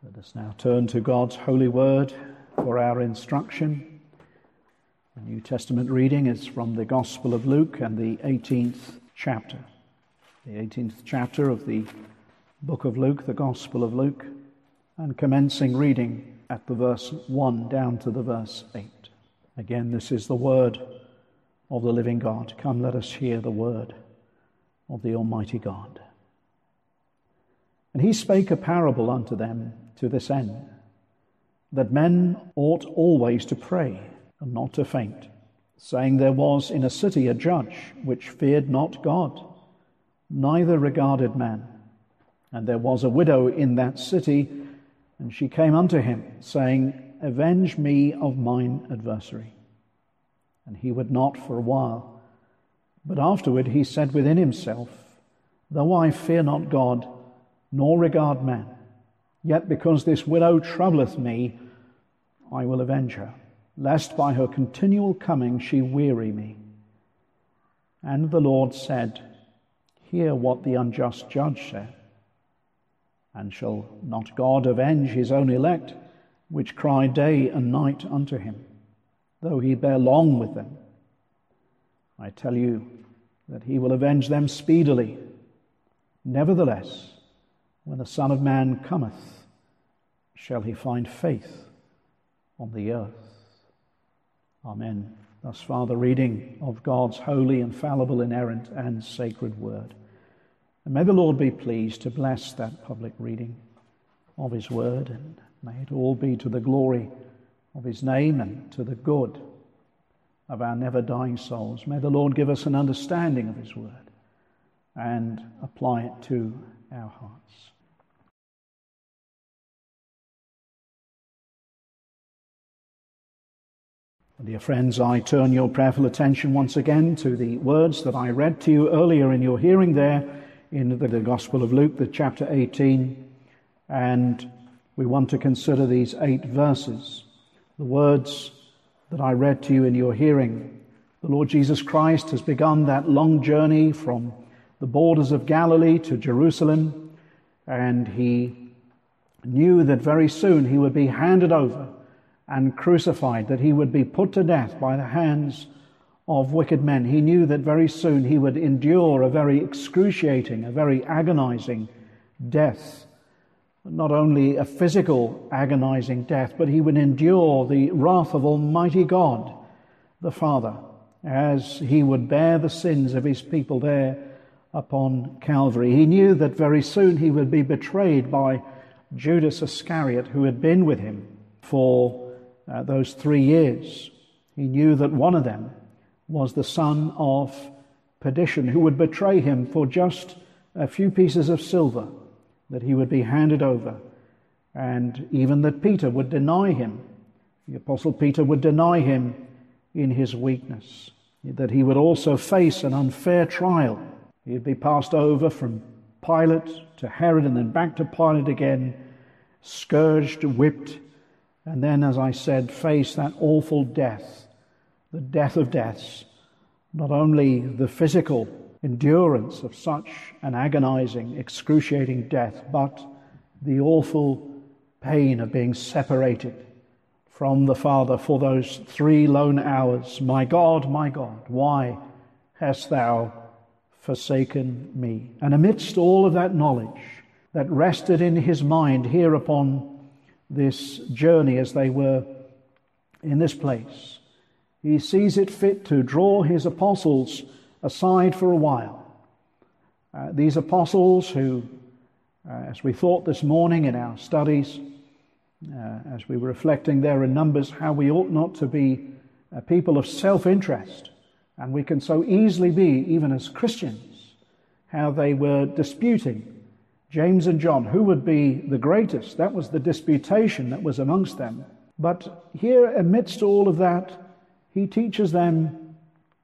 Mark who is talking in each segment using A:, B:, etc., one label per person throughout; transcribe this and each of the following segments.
A: Let us now turn to God's holy word for our instruction. The New Testament reading is from the Gospel of Luke and the 18th chapter. The 18th chapter of the book of Luke, the Gospel of Luke, and commencing reading at the verse 1 down to the verse 8. Again, this is the word of the living God. Come, let us hear the word of the Almighty God. And he spake a parable unto them to this end, that men ought always to pray and not to faint, saying, there was in a city a judge which feared not God, neither regarded man. And there was a widow in that city, and she came unto him, saying, avenge me of mine adversary. And he would not for a while. But afterward he said within himself, though I fear not God, nor regard man, yet because this widow troubleth me, I will avenge her, lest by her continual coming she weary me. And the Lord said, hear what the unjust judge said. And shall not God avenge his own elect, which cry day and night unto him, though he bear long with them? I tell you that he will avenge them speedily. Nevertheless, when the Son of Man cometh, shall he find faith on the earth? Amen. Thus far the reading of God's holy, infallible, inerrant, and sacred word. And may the Lord be pleased to bless that public reading of his word, and may it all be to the glory of his name and to the good of our never-dying souls. May the Lord give us an understanding of his word and apply it to our hearts. Dear friends, I turn your prayerful attention once again to the words that I read to you earlier in your hearing there in the Gospel of Luke, the chapter 18, and we want to consider these 8 verses. The words that I read to you in your hearing. The Lord Jesus Christ has begun that long journey from the borders of Galilee to Jerusalem, and he knew that very soon he would be handed over and crucified, that he would be put to death by the hands of wicked men. He knew that very soon he would endure a very excruciating, a very agonizing death. Not only a physical agonizing death, but he would endure the wrath of Almighty God, the Father, as he would bear the sins of his people there upon Calvary. He knew that very soon he would be betrayed by Judas Iscariot, who had been with him for those 3 years. He knew that one of them was the son of perdition, who would betray him for just a few pieces of silver, that he would be handed over, and even that Peter would deny him. The Apostle Peter would deny him in his weakness, that he would also face an unfair trial. He'd be passed over from Pilate to Herod and then back to Pilate again, scourged, whipped, and then, as I said, face that awful death, the death of deaths. Not only the physical endurance of such an agonizing, excruciating death, but the awful pain of being separated from the Father for those 3 lone hours. My God, why hast thou forsaken me? And amidst all of that knowledge that rested in his mind here upon this journey as they were in this place, he sees it fit to draw his apostles aside for a while. These apostles who, as we thought this morning in our studies, as we were reflecting there in Numbers, how we ought not to be a people of self-interest, and we can so easily be, even as Christians, how they were disputing James and John, who would be the greatest. That was the disputation that was amongst them. But here, amidst all of that, he teaches them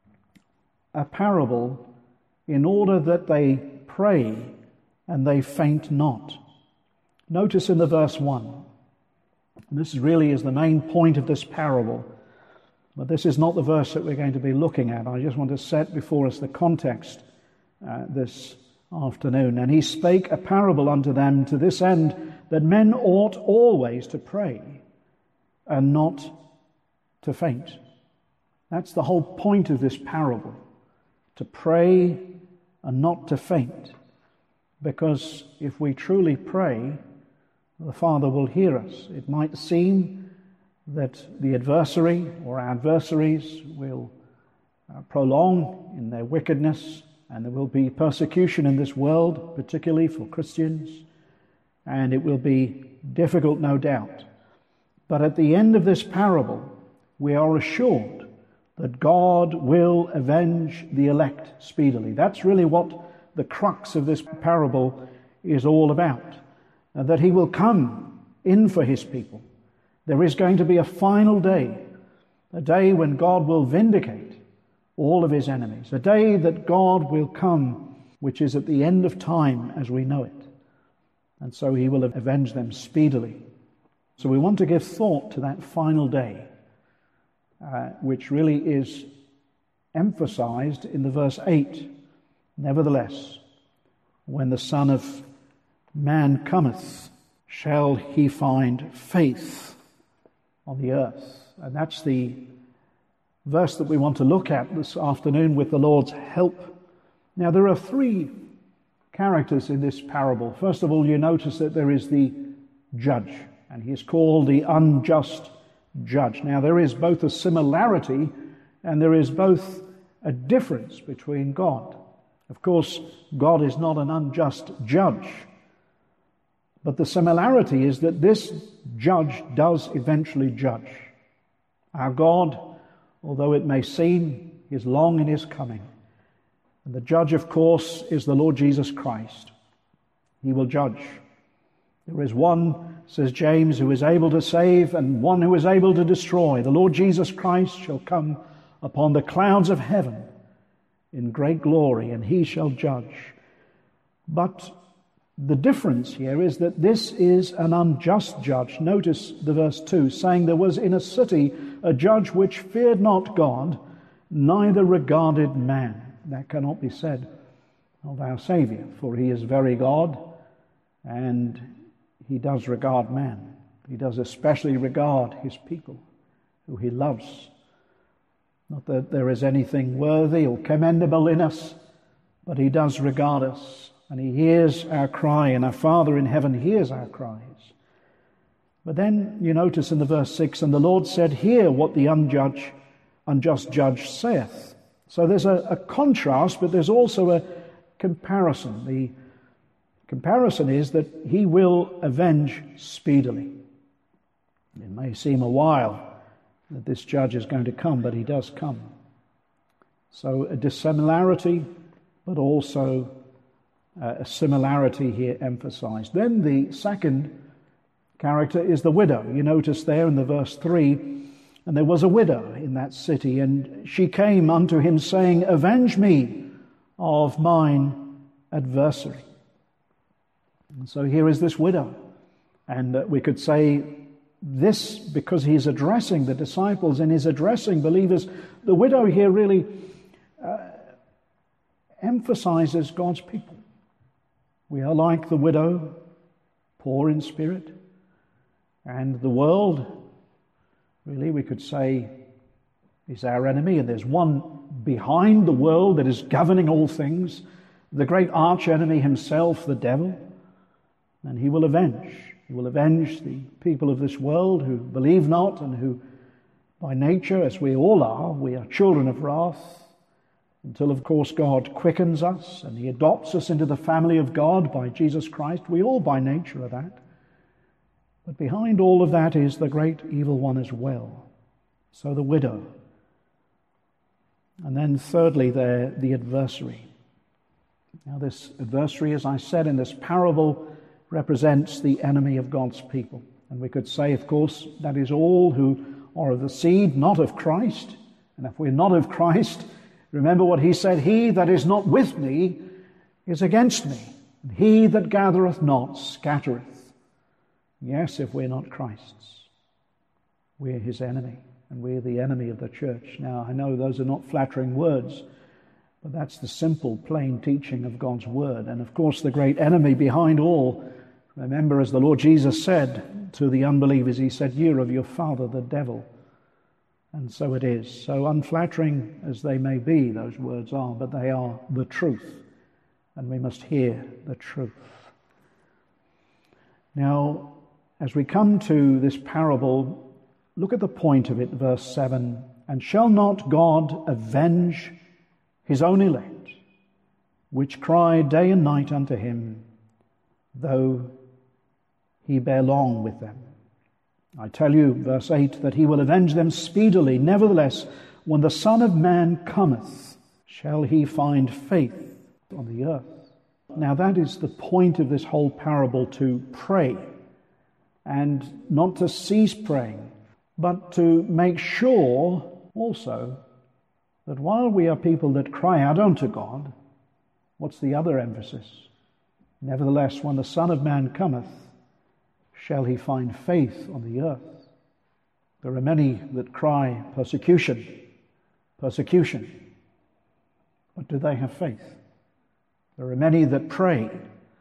A: a parable in order that they pray and they faint not. Notice in the verse 1, and this really is the main point of this parable, but this is not the verse that we're going to be looking at. I just want to set before us the context this afternoon. And he spake a parable unto them to this end, that men ought always to pray and not to faint. That's the whole point of this parable, to pray and not to faint. Because if we truly pray, the Father will hear us. It might seem that the adversary or our adversaries will prolong in their wickedness, and there will be persecution in this world, particularly for Christians, and it will be difficult, no doubt. But at the end of this parable, we are assured that God will avenge the elect speedily. That's really what the crux of this parable is all about, that he will come in for his people. There is going to be a final day, a day when God will vindicate all of his enemies, a day that God will come, which is at the end of time as we know it. And so he will avenge them speedily. So we want to give thought to that final day, which really is emphasized in the verse 8. Nevertheless, when the Son of Man cometh, shall he find faith on the earth? And that's the verse that we want to look at this afternoon with the Lord's help. Now, there are three characters in this parable. First of all, you notice that there is the judge, and he is called the unjust judge. Now, there is both a similarity and there is both a difference between God. Of course, God is not an unjust judge, but the similarity is that this judge does eventually judge. Our God, although it may seem, is long in his coming. And the judge, of course, is the Lord Jesus Christ. He will judge. There is one, says James, who is able to save and one who is able to destroy. The Lord Jesus Christ shall come upon the clouds of heaven in great glory, and he shall judge. But the difference here is that this is an unjust judge. Notice the verse 2, saying, there was in a city a judge which feared not God, neither regarded man. That cannot be said of our Saviour, for he is very God, and he does regard man. He does especially regard his people, who he loves. Not that there is anything worthy or commendable in us, but he does regard us, and he hears our cry, and our Father in heaven hears our cries. But then you notice in the verse 6, and the Lord said, hear what the unjust judge saith. So there's a contrast, but there's also a comparison. The comparison is that he will avenge speedily. It may seem a while that this judge is going to come, but he does come. So a dissimilarity, but also a similarity here emphasized. Then the second character is the widow. You notice there in the verse 3, and there was a widow in that city, and she came unto him, saying, avenge me of mine adversary. And so here is this widow. And we could say this because he's addressing the disciples and he's addressing believers. The widow here really emphasizes God's people. We are like the widow, poor in spirit, and the world, really, we could say, is our enemy, and there's one behind the world that is governing all things, the great arch enemy himself, the devil, and he will avenge. He will avenge the people of this world who believe not and who, by nature, as we all are, we are children of wrath, until, of course, God quickens us and he adopts us into the family of God by Jesus Christ. We all, by nature, are that. But behind all of that is the great evil one as well. So the widow. And then thirdly there, the adversary. Now this adversary, as I said in this parable, represents the enemy of God's people. And we could say, of course, that is all who are of the seed, not of Christ. And if we're not of Christ, remember what he said, he that is not with me is against me. And he that gathereth not scattereth. Yes, if we're not Christ's, we're his enemy, and we're the enemy of the church. Now, I know those are not flattering words, but that's the simple, plain teaching of God's word. And of course, the great enemy behind all Remember, as the Lord Jesus said to the unbelievers, he said, "You're of your father, the devil." And so it is. So unflattering as they may be, those words are, but they are the truth. And we must hear the truth. Now, as we come to this parable, look at the point of it, verse 7. "And shall not God avenge his own elect, which cry day and night unto him, though he bear long with them? I tell you," verse 8, "that he will avenge them speedily. Nevertheless, when the Son of Man cometh, shall he find faith on the earth?" Now that is the point of this whole parable, to pray, and not to cease praying, but to make sure also that while we are people that cry out unto God, what's the other emphasis? "Nevertheless, when the Son of Man cometh, shall he find faith on the earth?" There are many that cry persecution, persecution. But do they have faith? There are many that pray,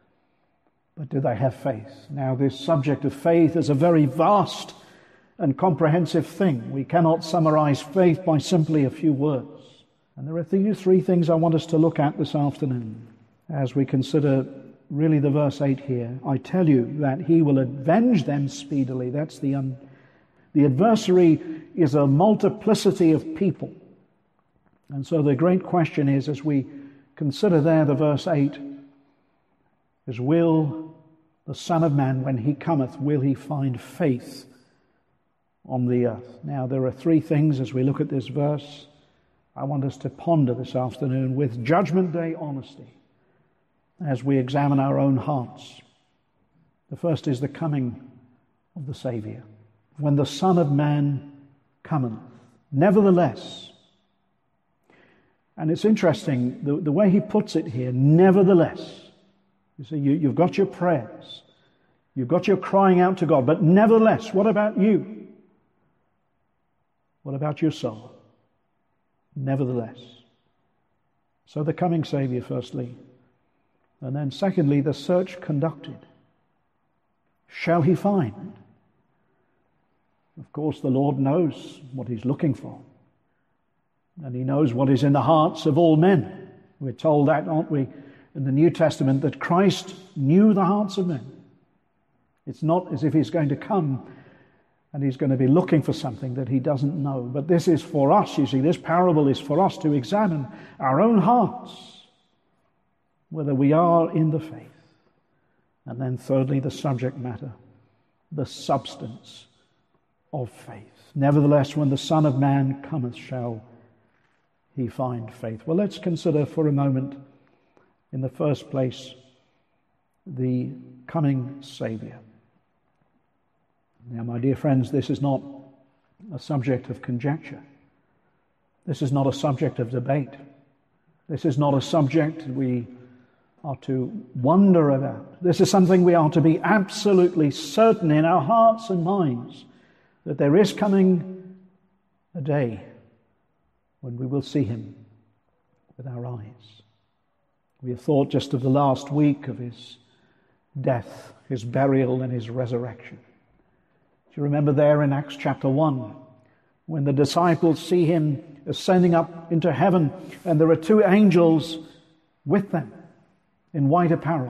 A: but do they have faith? Now, this subject of faith is a very vast and comprehensive thing. We cannot summarize faith by simply a few words. And there are these three things I want us to look at this afternoon as we consider really the verse 8 here. "I tell you that he will avenge them speedily." That's the adversary is a multiplicity of people. And so the great question is, as we consider there the verse 8, is will the Son of Man, when he cometh, will he find faith on the earth? Now there are three things as we look at this verse I want us to ponder this afternoon with Judgment Day honesty as we examine our own hearts. The first is the coming of the Saviour. "When the Son of Man cometh, nevertheless." And it's interesting, the way he puts it here, nevertheless. You see, you've got your prayers. You've got your crying out to God. But nevertheless, what about you? What about your soul? Nevertheless. So the coming Saviour, firstly. And then secondly, the search conducted. Shall he find? Of course, the Lord knows what he's looking for. And he knows what is in the hearts of all men. We're told that, aren't we, in the New Testament, that Christ knew the hearts of men. It's not as if he's going to come and he's going to be looking for something that he doesn't know. But this is for us, you see, this parable is for us to examine our own hearts, whether we are in the faith. And then thirdly, the subject matter, the substance of faith. "Nevertheless, when the Son of Man cometh, shall he find faith?" Well, let's consider for a moment, in the first place, the coming Saviour. Now, my dear friends, this is not a subject of conjecture. This is not a subject of debate. This is not a subject we are to wonder about. This is something we are to be absolutely certain in our hearts and minds, that there is coming a day when we will see him with our eyes. We have thought just of the last week of his death, his burial, and his resurrection. Do you remember there in Acts chapter 1, when the disciples see him ascending up into heaven, and there are two angels with them in white apparel.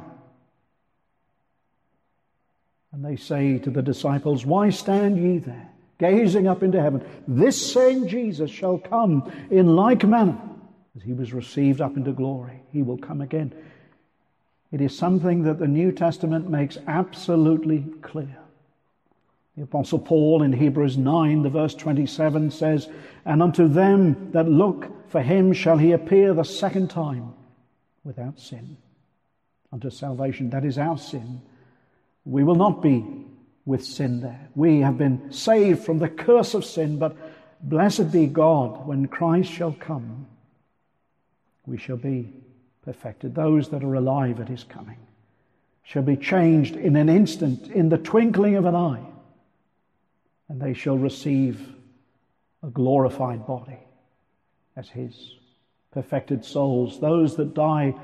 A: And they say to the disciples, "Why stand ye there, gazing up into heaven? This same Jesus shall come in like manner as he was received up into glory. He will come again." It is something that the New Testament makes absolutely clear. The Apostle Paul in Hebrews 9, the verse 27 says, "And unto them that look for him shall he appear the second time without sin." Unto salvation, that is our sin. We will not be with sin there. We have been saved from the curse of sin, but blessed be God, when Christ shall come, we shall be perfected. Those that are alive at his coming shall be changed in an instant, in the twinkling of an eye, and they shall receive a glorified body as his perfected souls. Those that die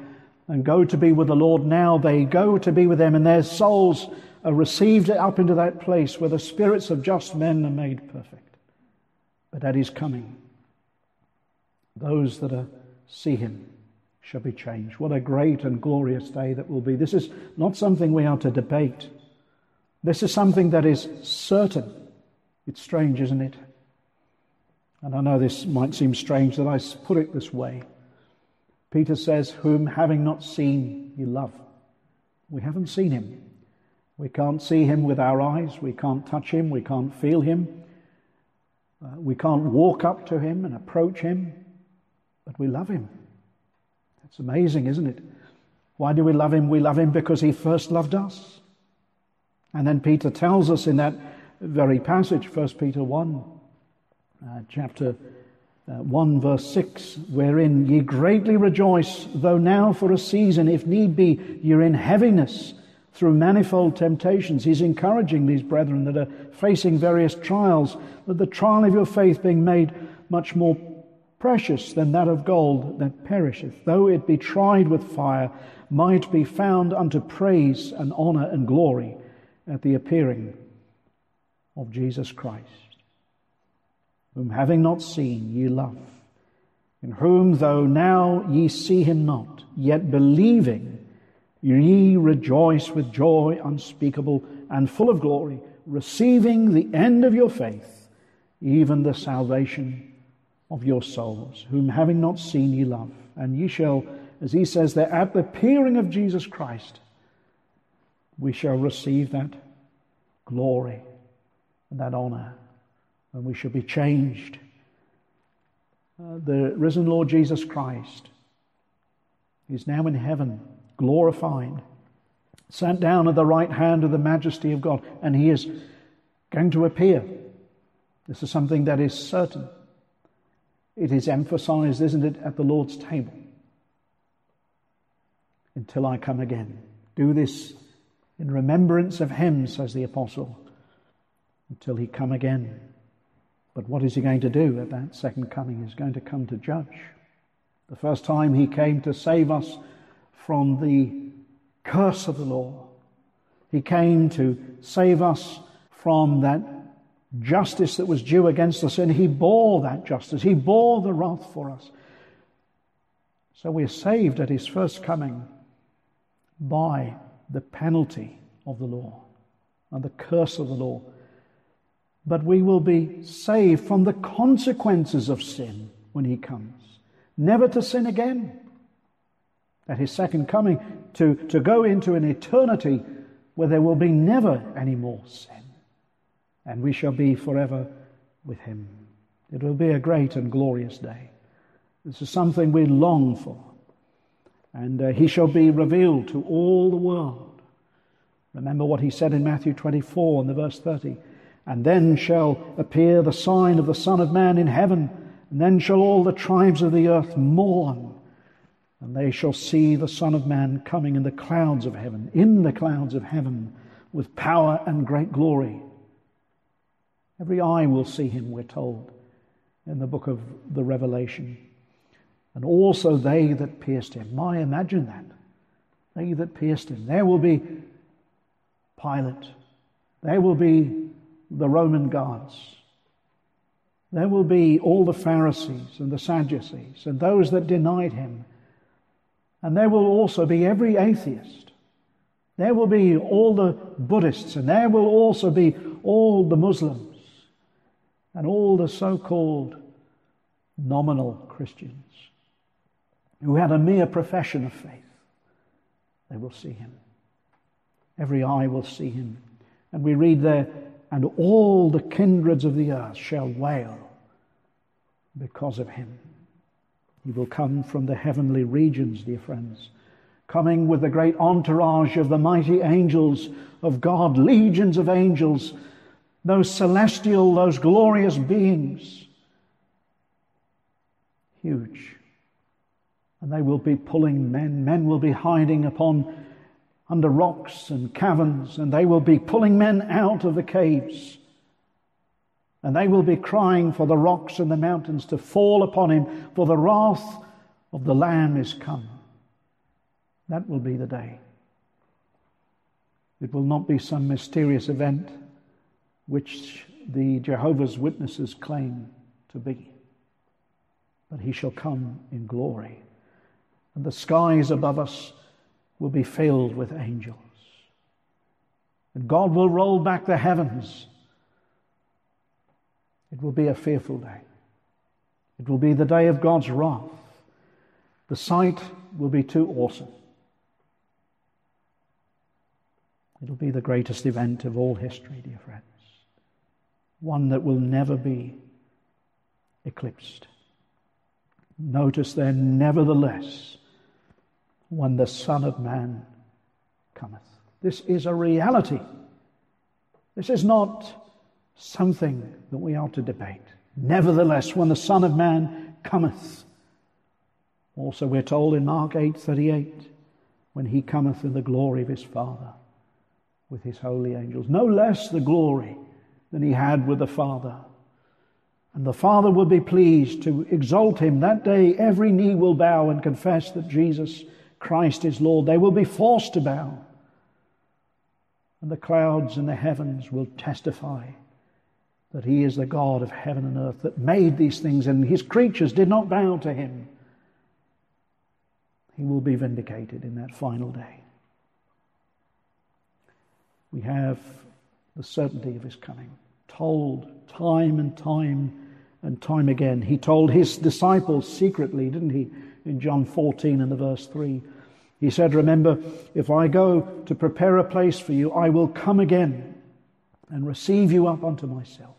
A: and go to be with the Lord now. They go to be with Him, and their souls are received up into that place where the spirits of just men are made perfect. But at His coming, those that see Him shall be changed. What a great and glorious day that will be. This is not something we are to debate. This is something that is certain. It's strange, isn't it? And I know this might seem strange that I put it this way. Peter says, whom having not seen, you love. We haven't seen Him. We can't see Him with our eyes. We can't touch Him. We can't feel Him. We can't walk up to Him and approach Him. But we love Him. It's amazing, isn't it? Why do we love Him? We love Him because He first loved us. And then Peter tells us in that very passage, 1 Peter 1, chapter 1 verse 6, wherein ye greatly rejoice, though now for a season, if need be, you're in heaviness through manifold temptations. He's encouraging these brethren that are facing various trials, that the trial of your faith being made much more precious than that of gold that perisheth, though it be tried with fire, might be found unto praise and honour and glory at the appearing of Jesus Christ, whom having not seen ye love, in whom though now ye see Him not, yet believing ye rejoice with joy unspeakable and full of glory, receiving the end of your faith, even the salvation of your souls, whom having not seen ye love. And ye shall, as he says there, at the appearing of Jesus Christ, we shall receive that glory and that honor, and we shall be changed. The risen Lord Jesus Christ is now in heaven, glorified, sat down at the right hand of the majesty of God, and He is going to appear. This is something that is certain. It is emphasized, isn't it, at the Lord's table. Until I come again. Do this in remembrance of Him, says the apostle, until He come again. But what is He going to do at that second coming? He's going to come to judge. The first time He came to save us from the curse of the law. He came to save us from that justice that was due against us, and He bore that justice. He bore the wrath for us. So we are saved at His first coming by the penalty of the law and the curse of the law. But we will be saved from the consequences of sin when He comes. Never to sin again. At His second coming, to go into an eternity where there will be never any more sin. And we shall be forever with Him. It will be a great and glorious day. This is something we long for. And He shall be revealed to all the world. Remember what He said in Matthew 24 and the verse 30. And then shall appear the sign of the Son of Man in heaven, and then shall all the tribes of the earth mourn, and they shall see the Son of Man coming in the clouds of heaven, with power and great glory. Every eye will see Him, we're told, in the book of the Revelation. And also they that pierced Him. My, imagine that. They that pierced Him. There will be Pilate. There will be the Roman guards. There will be all the Pharisees and the Sadducees and those that denied Him. And there will also be every atheist. There will be all the Buddhists, and there will also be all the Muslims and all the so-called nominal Christians who had a mere profession of faith. They will see Him. Every eye will see Him. And we read there, and all the kindreds of the earth shall wail because of Him. He will come from the heavenly regions, dear friends, coming with the great entourage of the mighty angels of God, legions of angels, those celestial, those glorious beings. Huge. And they will be pulling men. Men will be hiding under rocks and caverns, and they will be pulling men out of the caves. And they will be crying for the rocks and the mountains to fall upon Him, for the wrath of the Lamb is come. That will be the day. It will not be some mysterious event which the Jehovah's Witnesses claim to be. But he shall come in glory, and the skies above us will be filled with angels. And God will roll back the heavens. It will be a fearful day. It will be the day of God's wrath. The sight will be too awesome. It will be the greatest event of all history, dear friends. One that will never be eclipsed. Notice then, nevertheless, when the Son of Man cometh. This is a reality. This is not something that we are to debate. Nevertheless, when the Son of Man cometh. Also we're told in Mark 8:38, when he cometh in the glory of his Father with his holy angels. No less the glory than he had with the Father. And the Father will be pleased to exalt him. That day every knee will bow and confess that Jesus Christ is Lord. They will be forced to bow. And the clouds in the heavens will testify that he is the God of heaven and earth that made these things, and his creatures did not bow to him. He will be vindicated in that final day. We have the certainty of his coming, told time and time again. He told his disciples secretly, didn't he, in John 14 and the verse 3. He said, remember, if I go to prepare a place for you, I will come again and receive you up unto myself,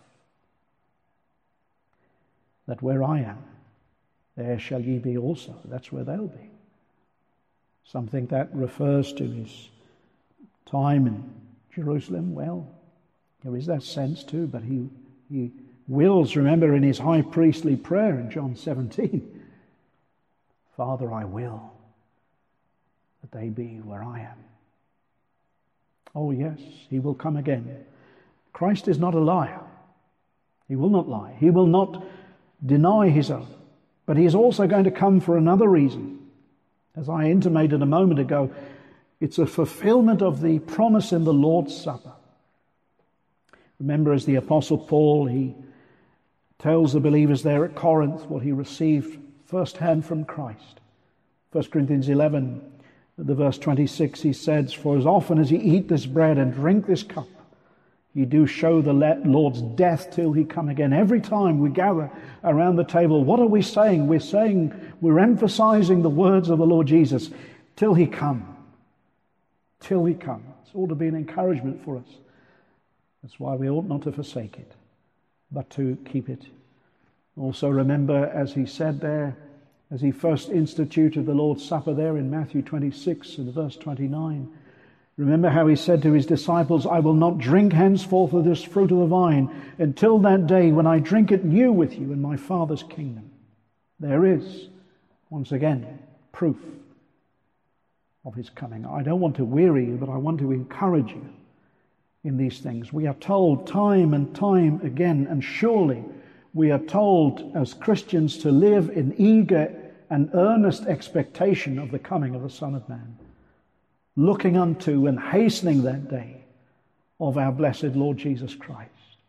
A: that where I am, there shall ye be also. That's where they'll be. Something that refers to his time in Jerusalem. Well, there is that sense too, but he wills, remember, in his high priestly prayer in John 17, Father, I will that they be where I am. Oh yes, he will come again. Christ is not a liar. He will not lie. He will not deny his own. But he is also going to come for another reason. As I intimated a moment ago, it's a fulfillment of the promise in the Lord's Supper. Remember, as the Apostle Paul, he tells the believers there at Corinth what he received firsthand from Christ. 1 Corinthians 11, the verse 26, he says, for as often as ye eat this bread and drink this cup, ye do show the Lord's death till he come again. Every time we gather around the table, what are we saying? We're emphasizing the words of the Lord Jesus, till he come. Till he come. It's ought to be an encouragement for us. That's why we ought not to forsake it, but to keep it. Also remember, as he said there, as he first instituted the Lord's Supper there in Matthew 26 and verse 29, remember how he said to his disciples, I will not drink henceforth of this fruit of the vine until that day when I drink it new with you in my Father's kingdom. There is, once again, proof of his coming. I don't want to weary you, but I want to encourage you in these things. We are told time and time again, and surely we are told as Christians to live in eager and earnest expectation of the coming of the Son of Man, looking unto and hastening that day of our blessed Lord Jesus Christ.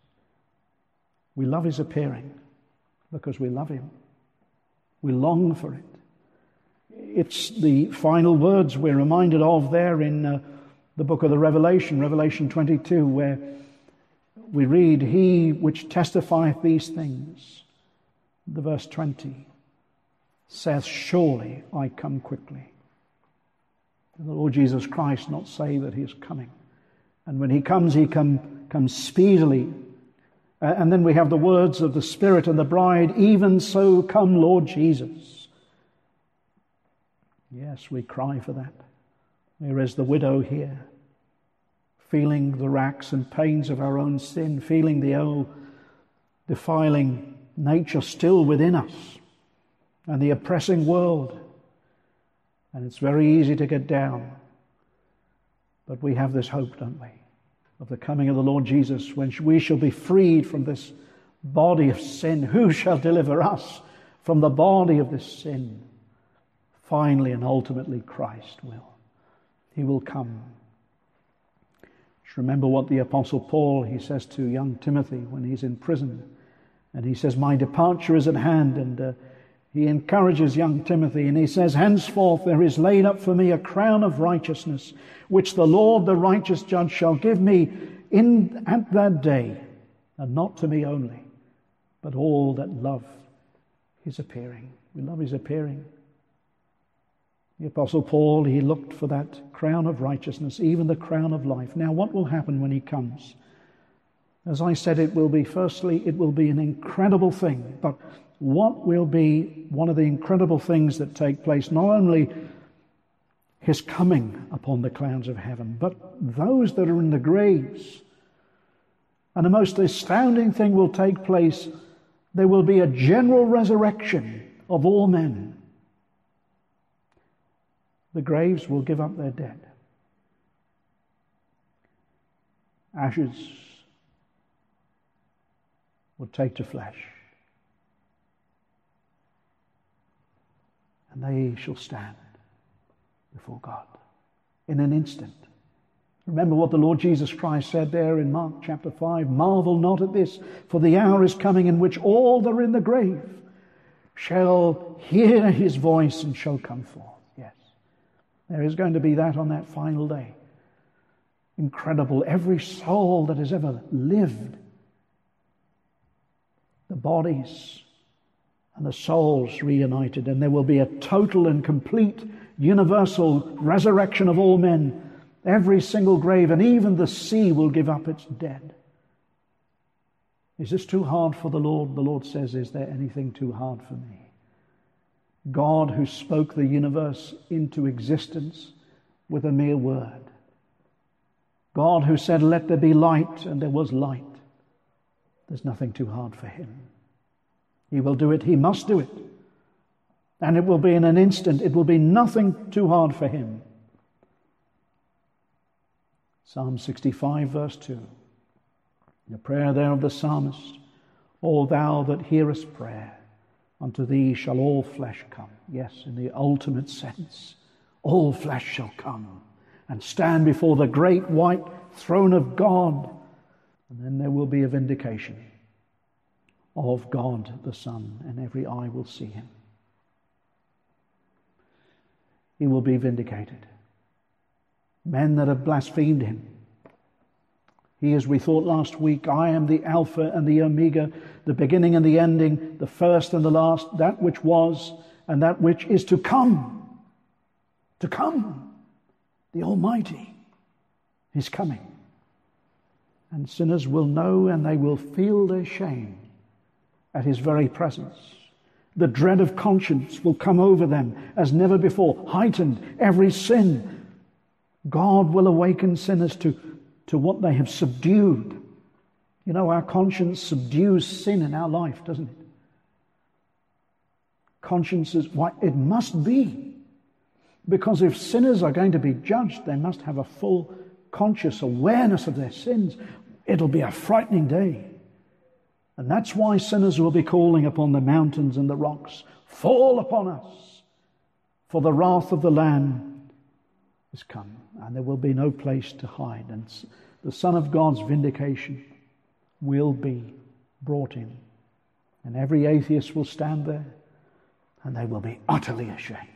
A: We love his appearing because we love him. We long for it. It's the final words we're reminded of there in the book of the Revelation 22, where we read, he which testifieth these things, the verse 20, saith, surely I come quickly. The Lord Jesus Christ not say that he is coming. And when he comes, he comes speedily. And then we have the words of the Spirit and the bride, even so come Lord Jesus. Yes, we cry for that. There is the widow here, feeling the racks and pains of our own sin, feeling the old defiling nature still within us, and the oppressing world. And it's very easy to get down. But we have this hope, don't we, of the coming of the Lord Jesus, when we shall be freed from this body of sin. Who shall deliver us from the body of this sin? finally and ultimately Christ will. He will come. Just remember what the Apostle Paul, he says to young Timothy when he's in prison. And he says, my departure is at hand. And he encourages young Timothy and he says, henceforth there is laid up for me a crown of righteousness, which the Lord, the righteous judge, shall give me at that day, and not to me only, but all that love his appearing. We love his appearing. The Apostle Paul, he looked for that crown of righteousness, even the crown of life. Now, what will happen when he comes? As I said, it will be an incredible thing. But what will be one of the incredible things that take place? Not only his coming upon the clouds of heaven, but those that are in the graves. And the most astounding thing will take place. There will be a general resurrection of all men. The graves will give up their dead. Ashes will take to flesh. And they shall stand before God in an instant. Remember what the Lord Jesus Christ said there in Mark chapter 5. Marvel not at this, for the hour is coming in which all that are in the grave shall hear his voice and shall come forth. Yes, there is going to be that on that final day. Incredible. Every soul that has ever lived, the bodies and the souls reunited, and there will be a total and complete universal resurrection of all men. Every single grave, and even the sea will give up its dead. Is this too hard for the Lord? The Lord says, is there anything too hard for me? God, who spoke the universe into existence with a mere word. God, who said, let there be light, and there was light. There's nothing too hard for him. He will do it. He must do it. And it will be in an instant. It will be nothing too hard for him. Psalm 65, verse 2. The prayer there of the psalmist. O thou that hearest prayer, unto thee shall all flesh come. Yes, in the ultimate sense, all flesh shall come and stand before the great white throne of God. And then there will be a vindication of God the Son, and every eye will see him. He will be vindicated. Men that have blasphemed him. He, as we thought last week, I am the Alpha and the Omega, the beginning and the ending, the first and the last, that which was and that which is to come. To come. The Almighty is coming. And sinners will know and they will feel their shame at his very presence. The dread of conscience will come over them as never before, heightened every sin. God will awaken sinners to what they have subdued. You know, our conscience subdues sin in our life, doesn't it? Conscience is what it must be. Because if sinners are going to be judged, they must have a full conscious awareness of their sins. It'll be a frightening day. And that's why sinners will be calling upon the mountains and the rocks, fall upon us, for the wrath of the Lamb is come, and there will be no place to hide. And the Son of God's vindication will be brought in. And every atheist will stand there, and they will be utterly ashamed.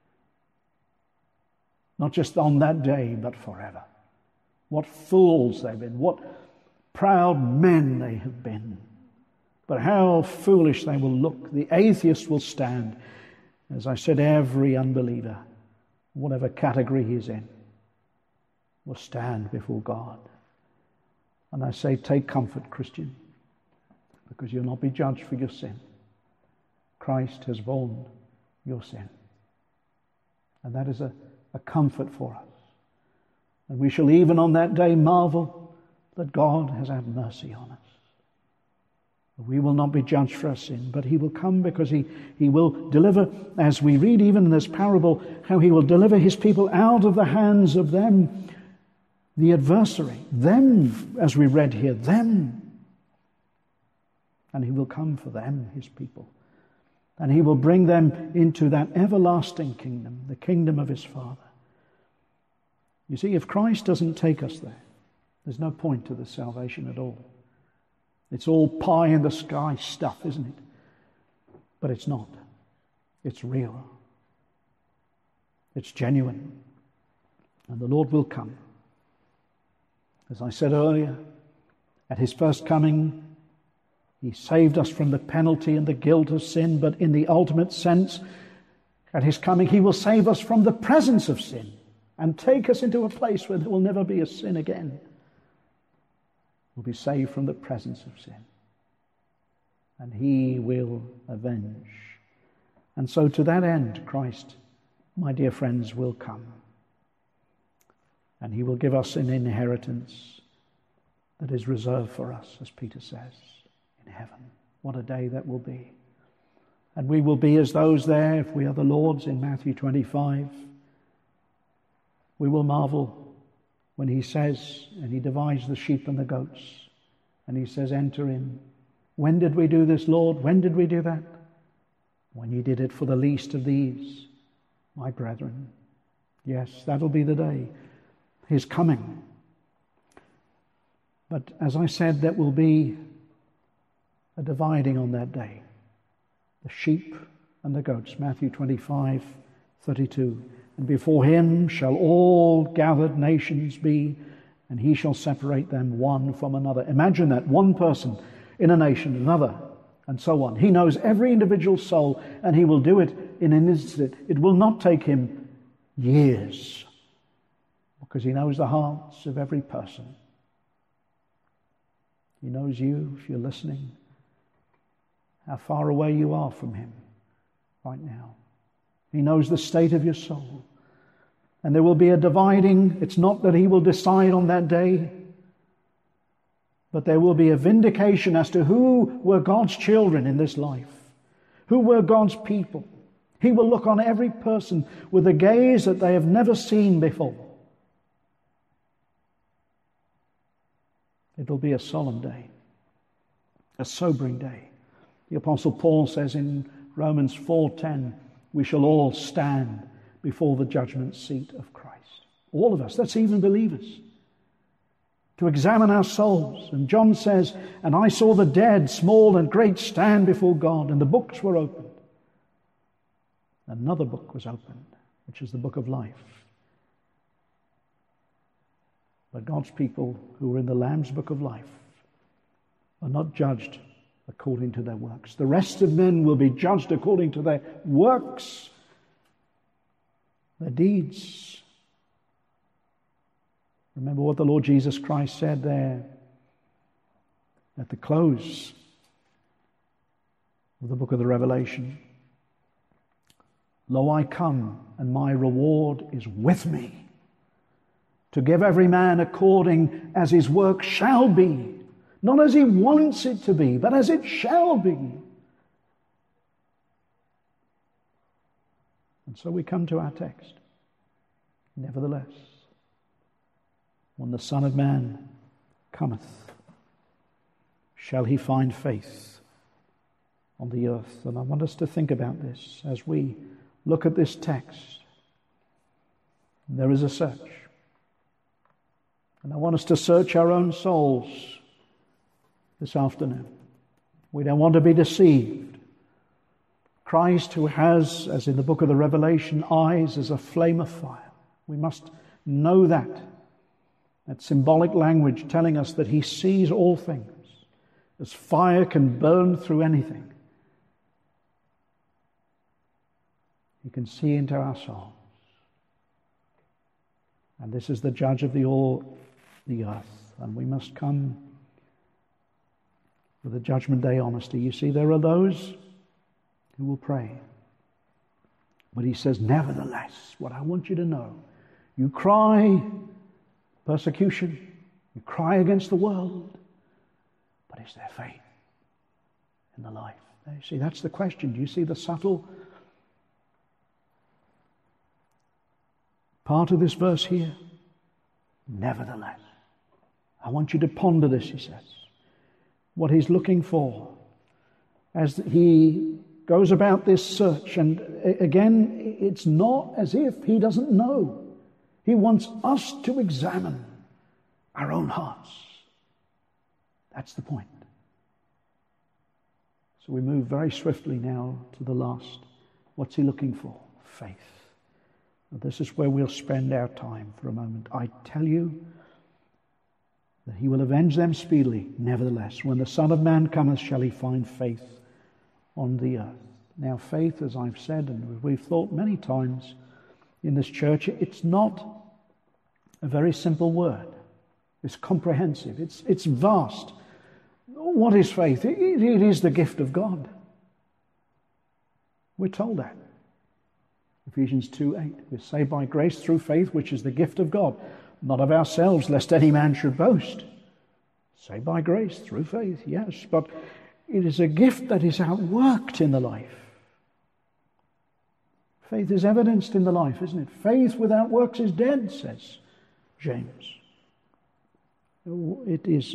A: Not just on that day, but forever. What fools they've been, what proud men they have been. But how foolish they will look. The atheist will stand. As I said, every unbeliever, whatever category he's in, will stand before God. And I say, take comfort, Christian, because you'll not be judged for your sin. Christ has borne your sin. And that is a comfort for us. And we shall even on that day marvel that God has had mercy on us. We will not be judged for our sin, but he will come because he will deliver, as we read even in this parable, how he will deliver his people out of the hands of them, the adversary, them, as we read here, them. And he will come for them, his people. And he will bring them into that everlasting kingdom, the kingdom of his Father. You see, if Christ doesn't take us there, there's no point to the salvation at all. It's all pie in the sky stuff, isn't it? But it's not. It's real. It's genuine. And the Lord will come. As I said earlier, at his first coming, he saved us from the penalty and the guilt of sin, but in the ultimate sense, at his coming, he will save us from the presence of sin and take us into a place where there will never be a sin again. We'll be saved from the presence of sin. And he will avenge. And so to that end, Christ, my dear friends, will come. And he will give us an inheritance that is reserved for us, as Peter says, in heaven. What a day that will be. And we will be as those there, if we are the Lord's, in Matthew 25. We will marvel when he says, and he divides the sheep and the goats, and he says, enter in. When did we do this, Lord? When did we do that? When you did it for the least of these, my brethren. Yes, that'll be the day. His coming. But as I said, there will be a dividing on that day. The sheep and the goats. Matthew 25:32. And before him shall all gathered nations be, and he shall separate them one from another. Imagine that, one person in a nation, another, and so on. He knows every individual soul, and he will do it in an instant. It will not take him years, because he knows the hearts of every person. He knows you, if you're listening, how far away you are from him right now. He knows the state of your soul. And there will be a dividing. It's not that he will decide on that day, but there will be a vindication as to who were God's children in this life, who were God's people. He will look on every person with a gaze that they have never seen before. It will be a solemn day, a sobering day. The Apostle Paul says in Romans 4:10, we shall all stand before the judgment seat of Christ. All of us, that's even believers. To examine our souls. And John says, and I saw the dead, small and great, stand before God, and the books were opened. Another book was opened, which is the book of life. But God's people who are in the Lamb's book of life are not judged according to their works. The rest of men will be judged according to their works, their deeds. Remember what the Lord Jesus Christ said there at the close of the book of the Revelation. Lo, I come, and my reward is with me, to give every man according as his work shall be. Not as he wants it to be, but as it shall be. And so we come to our text. Nevertheless, when the Son of Man cometh, shall he find faith on the earth? And I want us to think about this as we look at this text. There is a search. And I want us to search our own souls this afternoon. We don't want to be deceived. Christ, who has, as in the book of the Revelation, eyes as a flame of fire. We must know that. That symbolic language telling us that he sees all things. As fire can burn through anything, he can see into our souls. And this is the judge of the earth. And we must come with a judgment day honesty. You see, there are those who will pray. But he says, nevertheless, what I want you to know, you cry persecution, you cry against the world, but is there faith in the life? You see, that's the question. Do you see the subtle part of this verse here? Nevertheless. I want you to ponder this, he says. What he's looking for as he goes about this search. And again, it's not as if he doesn't know. He wants us to examine our own hearts. That's the point. So we move very swiftly now to the last. What's he looking for? Faith. And this is where we'll spend our time for a moment. I tell you that he will avenge them speedily. Nevertheless, when the Son of Man cometh, shall he find faith on the earth. Now, faith, as I've said, and we've thought many times in this church, it's not a very simple word. It's comprehensive. It's vast. What is faith? It is the gift of God. We're told that. Ephesians 2:8. We're saved by grace through faith, which is the gift of God, not of ourselves, lest any man should boast. Saved by grace through faith, yes, but it is a gift that is outworked in the life. Faith is evidenced in the life, isn't it? Faith without works is dead, says James. It is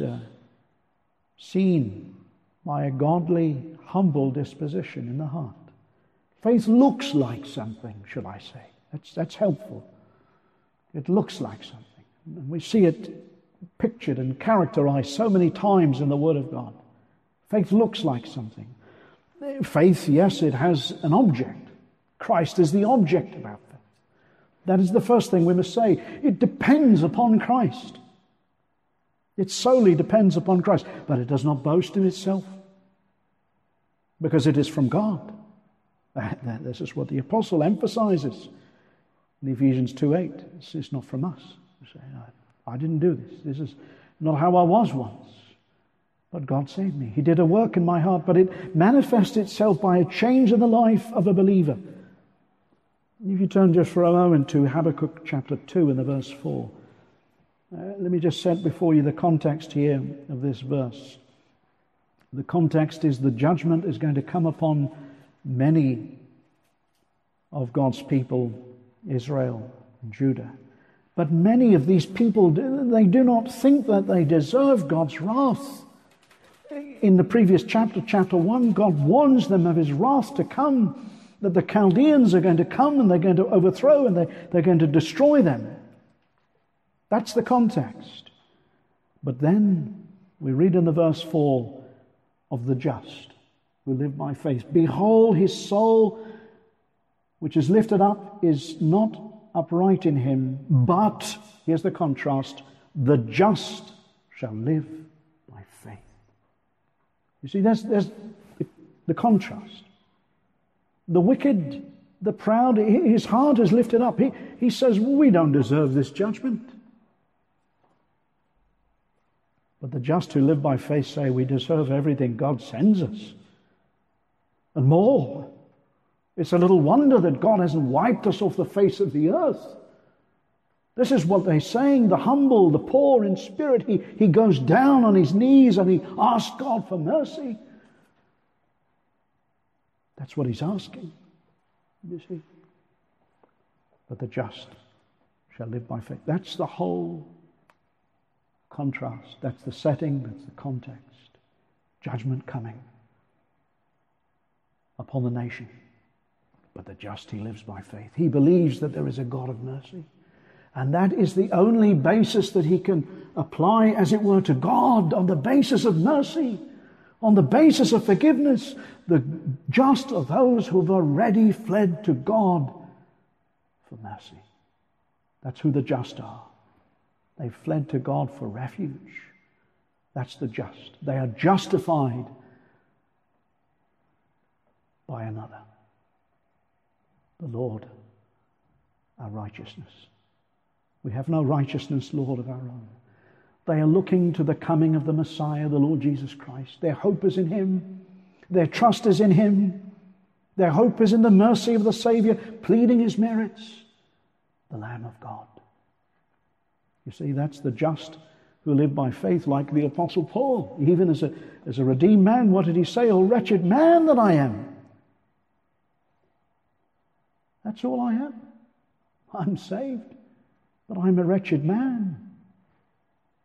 A: seen by a godly, humble disposition in the heart. Faith looks like something, shall I say. That's helpful. It looks like something. And we see it pictured and characterized so many times in the Word of God. Faith looks like something. Faith, yes, it has an object. Christ is the object of our faith. That is the first thing we must say. It depends upon Christ. It solely depends upon Christ. But it does not boast in itself, because it is from God. This is what the apostle emphasizes in Ephesians 2:8. This is not from us. You say, I didn't do this. This is not how I was once. But God saved me. He did a work in my heart, but it manifests itself by a change in the life of a believer. If you turn just for a moment to Habakkuk chapter 2 in the verse 4. Let me just set before you the context here of this verse. The context is the judgment is going to come upon many of God's people, Israel and Judah. But many of these people, they do not think that they deserve God's wrath. In the previous chapter 1, God warns them of his wrath to come, that the Chaldeans are going to come and they're going to overthrow and they're going to destroy them. That's the context. But then we read in the verse 4 of the just who live by faith. Behold, his soul, which is lifted up, is not upright in him, but, here's the contrast, the just shall live by faith. You see, there's the contrast. The wicked, the proud, his heart is lifted up. He says, we don't deserve this judgment. But the just who live by faith say, we deserve everything God sends us. And more. It's a little wonder that God hasn't wiped us off the face of the earth. This is what they're saying. The humble, the poor in spirit, he goes down on his knees and he asks God for mercy. That's what he's asking, you see. But the just shall live by faith. That's the whole contrast. That's the setting. That's the context. Judgment coming upon the nation. But the just, he lives by faith. He believes that there is a God of mercy. And that is the only basis that he can apply, as it were, to God, on the basis of mercy, on the basis of forgiveness. The just are those who have already fled to God for mercy. That's who the just are. They've fled to God for refuge. That's the just. They are justified by another. The Lord, our righteousness. We have no righteousness, Lord, of our own. They are looking to the coming of the Messiah, the Lord Jesus Christ. Their hope is in him. Their trust is in him. Their hope is in the mercy of the Savior, pleading his merits, the Lamb of God. You see, that's the just who live by faith, like the Apostle Paul. Even as a redeemed man, what did he say? Oh, wretched man that I am. That's all I am. I'm saved, but I'm a wretched man.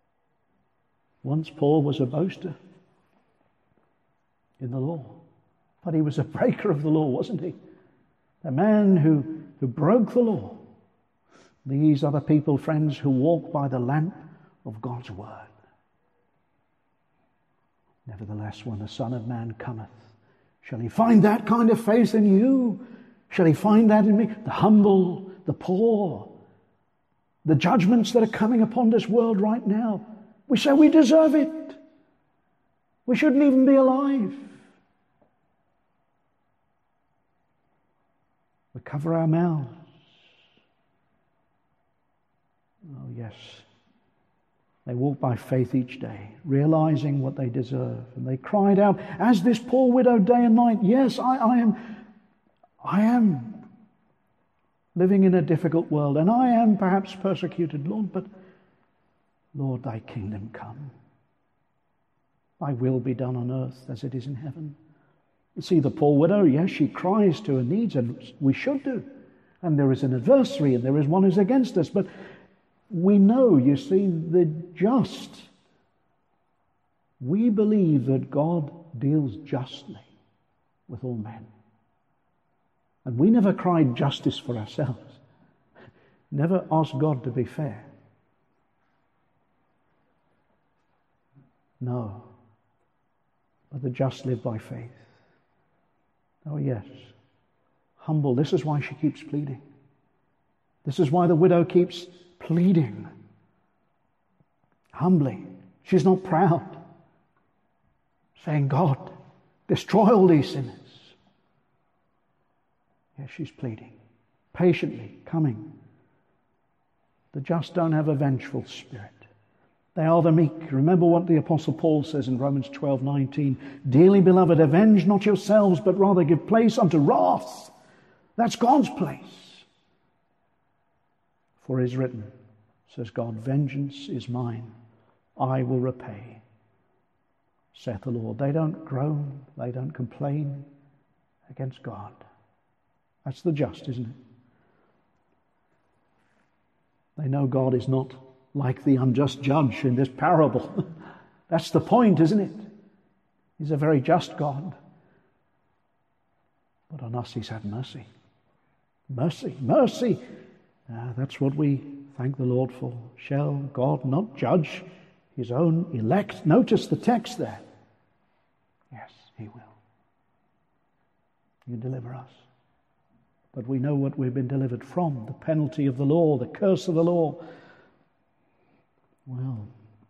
A: Once Paul was a boaster in the law. But he was a breaker of the law, wasn't he? A man who broke the law. These are the people, friends, who walk by the lamp of God's word. Nevertheless, when the Son of Man cometh, shall he find that kind of faith in you? Shall he find that in me? The humble, the poor, the judgments that are coming upon this world right now. We say we deserve it. We shouldn't even be alive. We cover our mouths. Oh, yes. They walk by faith each day, realizing what they deserve. And they cried out, as this poor widow day and night, yes, I am living in a difficult world, and I am perhaps persecuted, Lord, but Lord, thy kingdom come. Thy will be done on earth as it is in heaven. You see, the poor widow, yes, she cries to her needs, and we should do. And there is an adversary, and there is one who's against us, but we know, you see, the just. We believe that God deals justly with all men. And we never cried justice for ourselves. Never asked God to be fair. No. But the just live by faith. Oh, yes. Humble. This is why she keeps pleading. This is why the widow keeps pleading. Humbly. She's not proud. Saying, God, destroy all these sinners. Yes, she's pleading. Patiently coming. The just don't have a vengeful spirit. They are the meek. Remember what the Apostle Paul says in Romans 12:19. Dearly beloved, avenge not yourselves, but rather give place unto wrath. That's God's place. For it is written, says God, vengeance is mine. I will repay, saith the Lord. They don't groan. They don't complain against God. That's the just, isn't it? They know God is not like the unjust judge in this parable. That's the point, isn't it? He's a very just God. But on us he's had mercy. Mercy, mercy. That's what we thank the Lord for. Shall God not judge his own elect? Notice the text there. Yes, he will. You deliver us. But we know what we've been delivered from, the penalty of the law, the curse of the law. Well,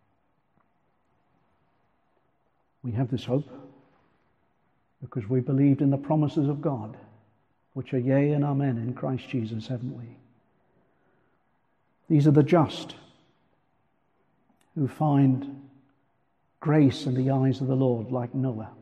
A: we have this hope because we believed in the promises of God, which are yea and amen in Christ Jesus, haven't we? These are the just who find grace in the eyes of the Lord, like Noah.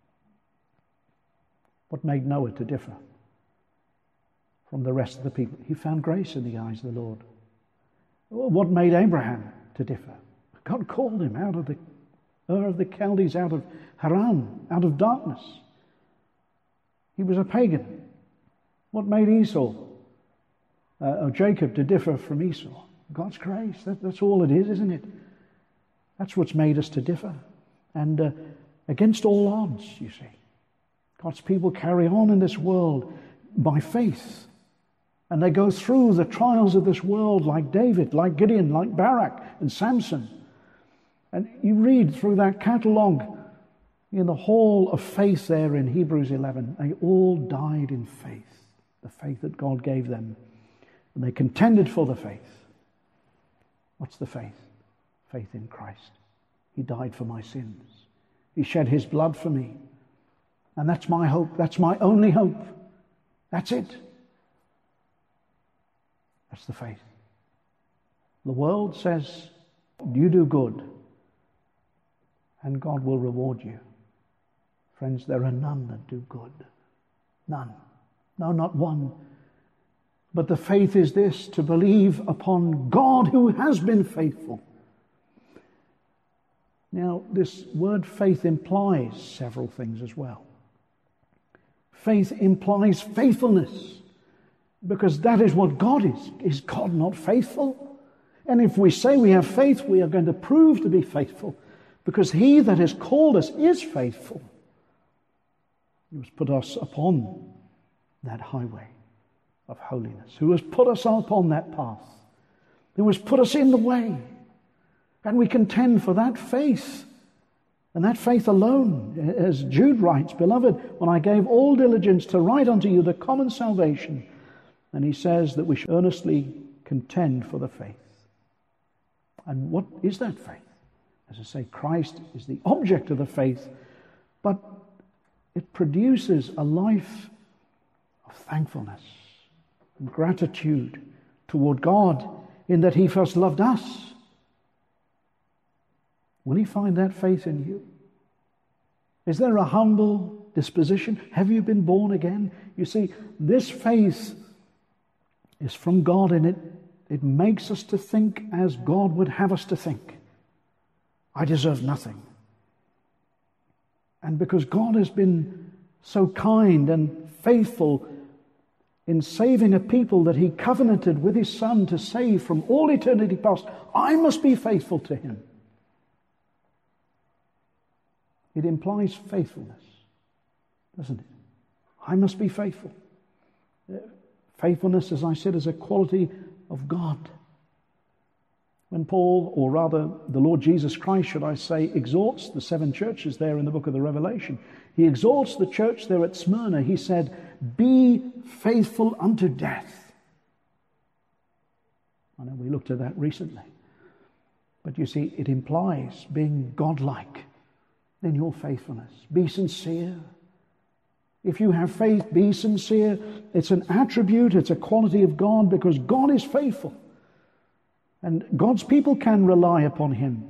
A: What made Noah to differ from the rest of the people? He found grace in the eyes of the Lord. What made Abraham to differ? God called him out of the Ur of the Chaldees, out of Haran, out of darkness. He was a pagan. What made Esau, or Jacob, to differ from Esau? God's grace. That's all it is, isn't it? That's what's made us to differ. And against all odds, you see, God's people carry on in this world by faith. And they go through the trials of this world like David, like Gideon, like Barak and Samson. And you read through that catalogue in the hall of faith there in Hebrews 11. They all died in faith, the faith that God gave them. And they contended for the faith. What's the faith? Faith in Christ. He died for my sins. He shed his blood for me. And that's my hope. That's my only hope. That's it. That's the faith. The world says, you do good, and God will reward you. Friends, there are none that do good. None. No, not one. But the faith is this, to believe upon God who has been faithful. Now, this word faith implies several things as well. Faith implies faithfulness. Because that is what God is. Is God not faithful? And if we say we have faith, we are going to prove to be faithful. Because he that has called us is faithful. who has put us upon that highway of holiness, who has put us upon that path, who has put us in the way. And we contend for that faith, and that faith alone. As Jude writes, "Beloved, when I gave all diligence to write unto you the common salvation," and he says that we should earnestly contend for the faith. And what is that faith? As I say, Christ is the object of the faith, but it produces a life of thankfulness and gratitude toward God in that he first loved us. Will he find that faith in you? Is there a humble disposition? Have you been born again? You see, this faith is from God, and it makes us to think as God would have us to think. I deserve nothing. And because God has been so kind and faithful in saving a people that he covenanted with his Son to save from all eternity past, I must be faithful to him. It implies faithfulness, doesn't it? I must be faithful. Faithfulness, as I said, is a quality of God. When Paul, or rather the Lord Jesus Christ, should I say, exhorts the 7 churches there in the book of the Revelation, he exhorts the church there at Smyrna. He said, "Be faithful unto death." I know we looked at that recently. But you see, it implies being godlike in your faithfulness. Be sincere. If you have faith, be sincere. It's an attribute, it's a quality of God, because God is faithful. And God's people can rely upon him.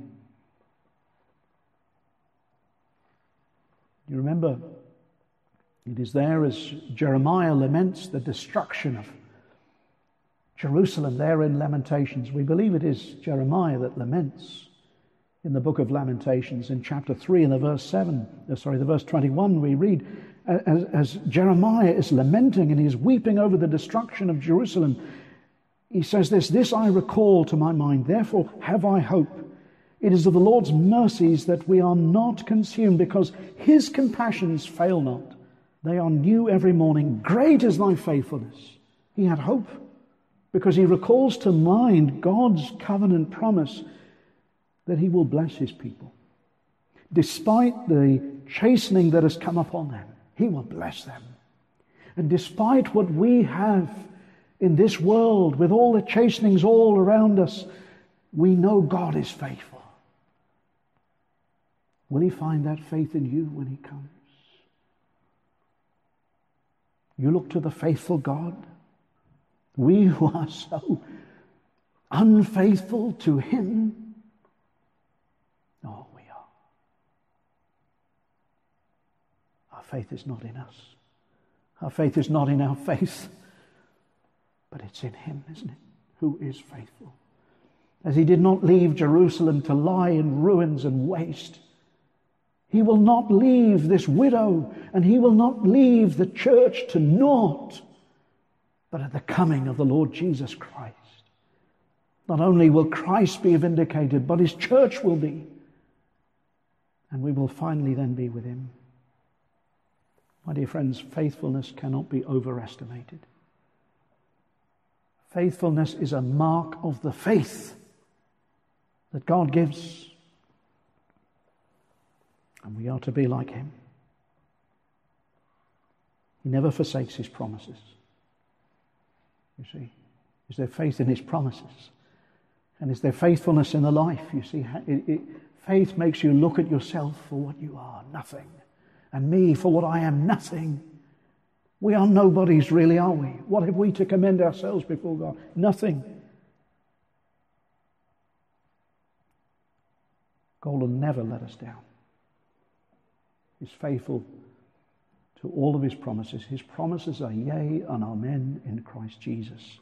A: You remember, it is there as Jeremiah laments the destruction of Jerusalem there in Lamentations. We believe it is Jeremiah that laments in the book of Lamentations in chapter 3 and the verse 21, we read, as Jeremiah is lamenting and he's weeping over the destruction of Jerusalem, he says this I recall to my mind, therefore have I hope. It is of the Lord's mercies that we are not consumed, because his compassions fail not. They are new every morning. Great is thy faithfulness. He had hope because he recalls to mind God's covenant promise that he will bless his people. Despite the chastening that has come upon them, he will bless them. And despite what we have in this world, with all the chastenings all around us, we know God is faithful. Will he find that faith in you when he comes? You look to the faithful God. We who are so unfaithful to him, oh, we are. Our faith is not in us. Our faith is not in our faith, but it's in him, isn't it? Who is faithful. As he did not leave Jerusalem to lie in ruins and waste, he will not leave this widow, and he will not leave the church to naught, but at the coming of the Lord Jesus Christ. Not only will Christ be vindicated, but his church will be. And we will finally then be with him. My dear friends, faithfulness cannot be overestimated. Faithfulness is a mark of the faith that God gives. And we are to be like him. He never forsakes his promises. You see, is there faith in his promises? And is there faithfulness in the life? You see, faith makes you look at yourself for what you are, nothing. And me for what I am, nothing. We are nobodies really, are we? What have we to commend ourselves before God? Nothing. God will never let us down. He's faithful to all of his promises. His promises are yea and amen in Christ Jesus.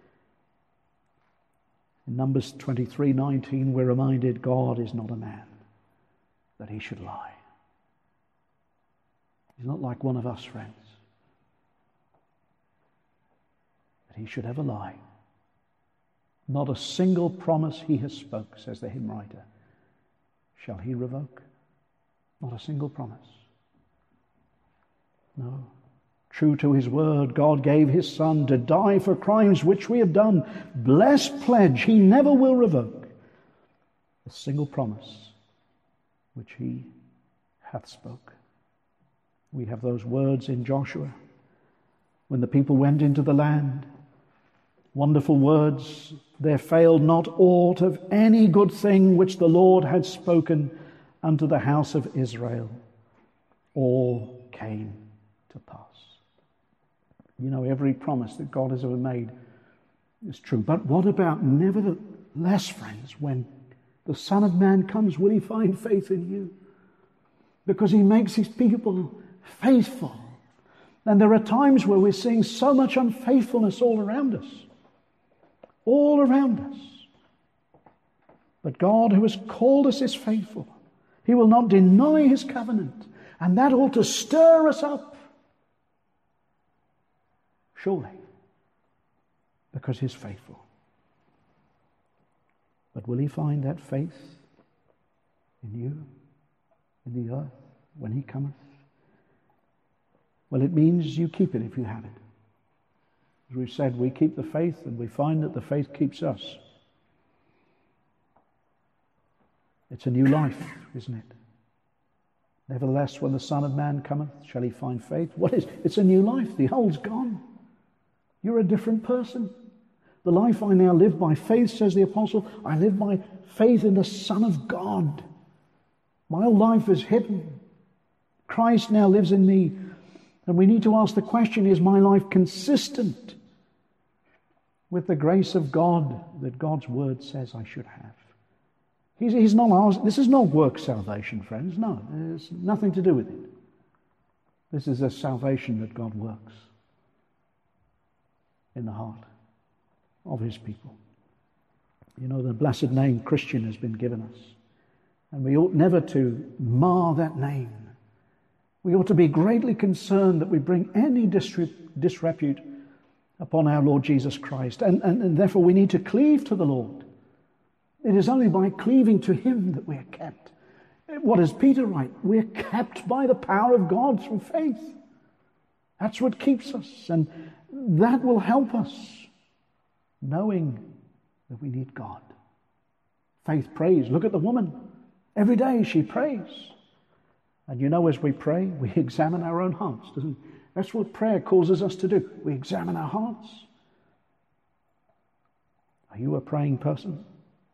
A: In Numbers 23:19, we're reminded God is not a man that he should lie. He's not like one of us, friends, that he should ever lie. Not a single promise he has spoke, says the hymn writer, shall he revoke. Not a single promise. No. True to his word, God gave his Son to die for crimes which we have done. Blessed pledge, he never will revoke a single promise which he hath spoke. We have those words in Joshua when the people went into the land. Wonderful words. There failed not aught of any good thing which the Lord had spoken unto the house of Israel. All came to pass. You know, every promise that God has ever made is true. But what about, nevertheless, friends, when the Son of Man comes, will he find faith in you? Because he makes his people faithful. And there are times where we're seeing so much unfaithfulness all around us. All around us. But God, who has called us, is faithful. He will not deny his covenant. And that ought to stir us up. Surely, because he's faithful. But will he find that faith in you, in the earth, when he cometh? Well, it means you keep it if you have it. As we've said, we keep the faith, and we find that the faith keeps us. It's a new life, isn't it? Nevertheless, when the Son of Man cometh, shall he find faith? It's a new life. The old's gone. You're a different person. The life I now live by faith, says the apostle, I live by faith in the Son of God. My old life is hidden. Christ now lives in me. And we need to ask the question, is my life consistent with the grace of God that God's word says I should have? He's not ours. This is not work salvation, friends. No, there's nothing to do with it. This is a salvation that God works in the heart of his people. You know, the blessed name Christian has been given us. And we ought never to mar that name. We ought to be greatly concerned that we bring any disrepute upon our Lord Jesus Christ. And therefore we need to cleave to the Lord. It is only by cleaving to him that we are kept. What does Peter write? We are kept by the power of God through faith. That's what keeps us. And that will help us, knowing that we need God. Faith prays. Look at the woman. Every day she prays. And you know, as we pray, we examine our own hearts, doesn't it? That's what prayer causes us to do. We examine our hearts. Are you a praying person?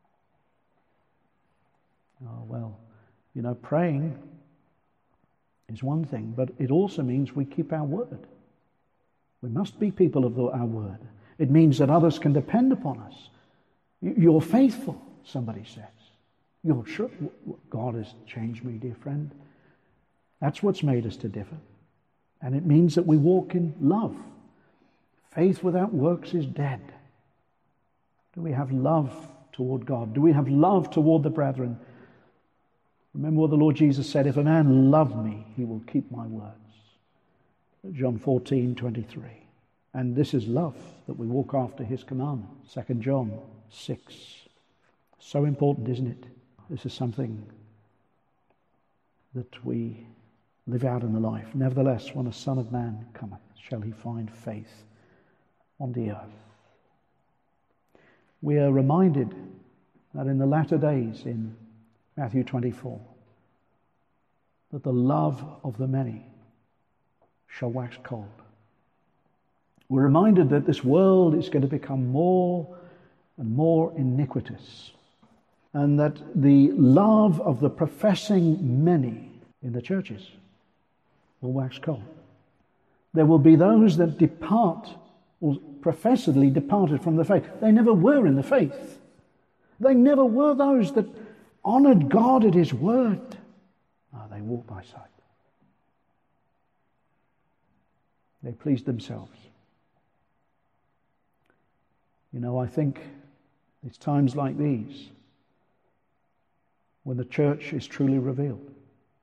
A: Oh, well, you know, praying is one thing, but it also means we keep our word. We must be people of our word. It means that others can depend upon us. You're faithful, somebody says. You're sure. God has changed me, dear friend. That's what's made us to differ. And it means that we walk in love. Faith without works is dead. Do we have love toward God? Do we have love toward the brethren? Remember what the Lord Jesus said, if a man love me, he will keep my words. John 14:23. And this is love, that we walk after his commandment. 2 John 6. So important, isn't it? This is something that we live out in the life. Nevertheless, when the Son of Man cometh, shall he find faith on the earth. We are reminded that in the latter days, in Matthew 24, that the love of the many shall wax cold. We're reminded that this world is going to become more and more iniquitous, and that the love of the professing many in the churches will wax cold. There will be those that depart, or professedly departed from the faith. They never were in the faith. They never were those that honored God at his word. No, they walked by sight. They pleased themselves. You know, I think it's times like these when the church is truly revealed.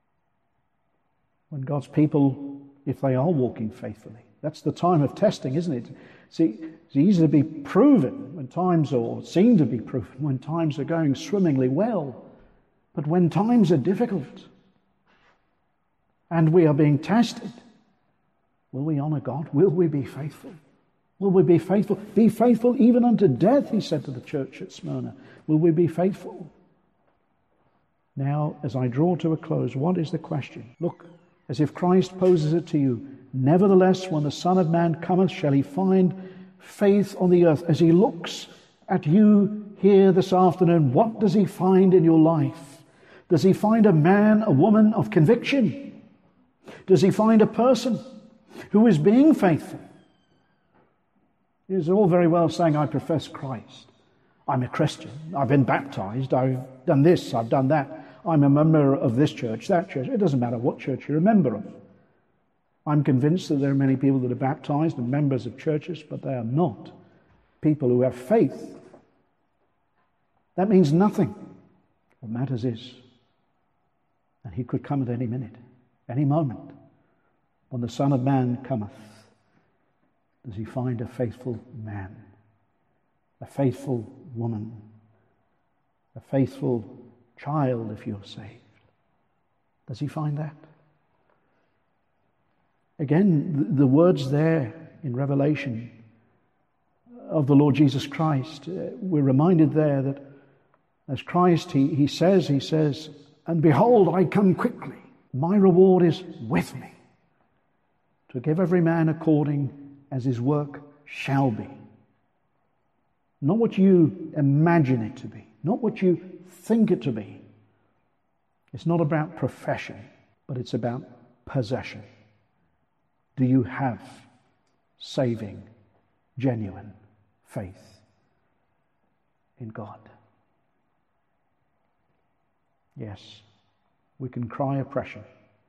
A: When God's people, if they are walking faithfully, that's the time of testing, isn't it? See, it's easy to be proven when times, or seem to be proven, when times are going swimmingly well. But when times are difficult and we are being tested, Will we honor God? Will we be faithful? Will we be faithful? Be faithful even unto death, he said to the church at Smyrna. Will we be faithful? Now, as I draw to a close, what is the question? Look, as if Christ poses it to you. Nevertheless, when the Son of Man cometh, shall he find faith on the earth? As he looks at you here this afternoon, what does he find in your life? Does he find a man, a woman of conviction? Does he find a person who is being faithful? It is all very well saying, I profess Christ. I'm a Christian. I've been baptized. I've done this. I've done that. I'm a member of this church, that church. It doesn't matter what church you're a member of. I'm convinced that there are many people that are baptized and members of churches, but they are not people who have faith. That means nothing. What matters is, and he could come at any minute, any moment, when the Son of Man cometh, does he find a faithful man, a faithful woman, a faithful child if you're saved? Does he find that? Again, the words there in Revelation of the Lord Jesus Christ, we're reminded there that as Christ, he says, and behold, I come quickly. My reward is with me, to give every man according as his work shall be. Not what you imagine it to be, not what you think it to be. It's not about profession, but it's about possession. Do you have saving, genuine faith in God? Yes, we can cry oppression,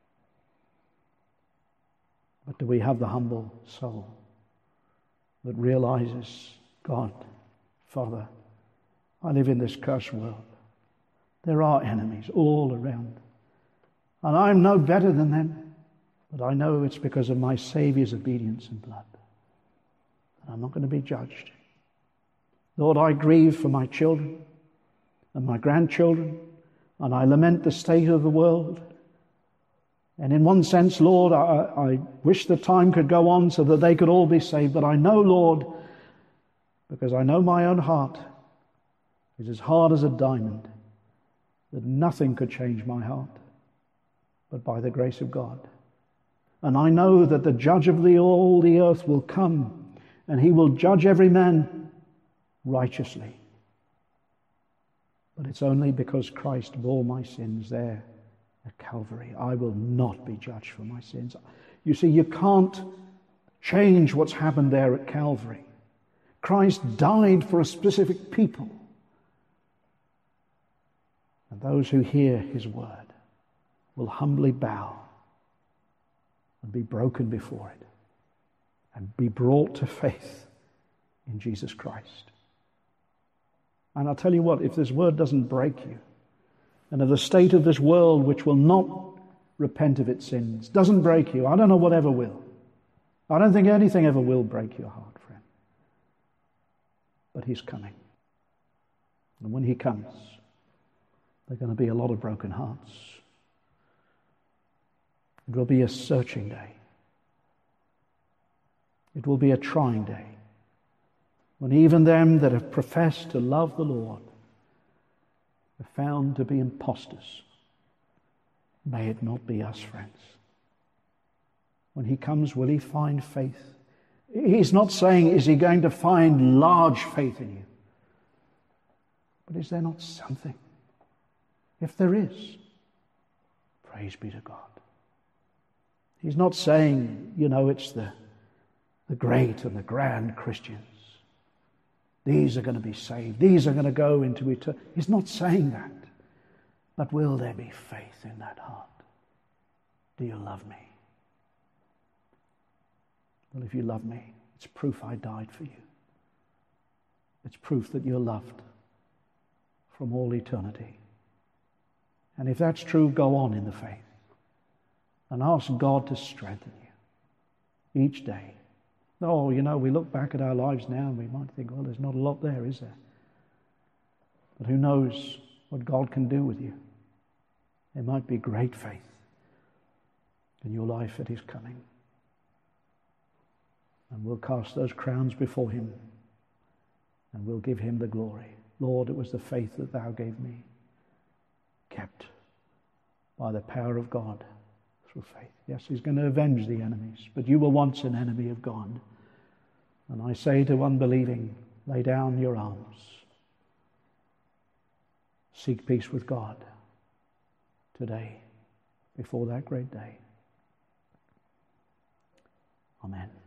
A: but do we have the humble soul that realizes, God, Father, I live in this cursed world. There are enemies all around, and I'm no better than them, but I know it's because of my Saviour's obedience and blood. And I'm not going to be judged. Lord, I grieve for my children and my grandchildren, and I lament the state of the world. And in one sense, Lord, I wish the time could go on so that they could all be saved. But I know, Lord, because I know my own heart is as hard as a diamond, that nothing could change my heart but by the grace of God. And I know that the judge of all the earth will come, and he will judge every man righteously. But it's only because Christ bore my sins there at Calvary. I will not be judged for my sins. You see, you can't change what's happened there at Calvary. Christ died for a specific people. And those who hear his word will humbly bow and be broken before it and be brought to faith in Jesus Christ. And I'll tell you what, if this word doesn't break you, and if the state of this world which will not repent of its sins doesn't break you, I don't know what ever will. I don't think anything ever will break your heart, friend. But he's coming. And when he comes, there are going to be a lot of broken hearts. It will be a searching day. It will be a trying day, when even them that have professed to love the Lord are found to be impostors. May it not be us, friends. When he comes, will he find faith? He's not saying, is he going to find large faith in you? But is there not something? If there is, praise be to God. He's not saying, it's the great and the grand Christians. These are going to be saved. These are going to go into eternity. He's not saying that. But will there be faith in that heart? Do you love me? Well, if you love me, it's proof I died for you. It's proof that you're loved from all eternity. And if that's true, go on in the faith and ask God to strengthen you each day. Oh, we look back at our lives now and we might think, well, there's not a lot there, is there? But who knows what God can do with you? There might be great faith in your life at his coming. And we'll cast those crowns before him, and we'll give him the glory. Lord, it was the faith that thou gave me, kept by the power of God through faith. Yes, he's going to avenge the enemies, but you were once an enemy of God. And I say to unbelieving, lay down your arms. Seek peace with God today, before that great day. Amen.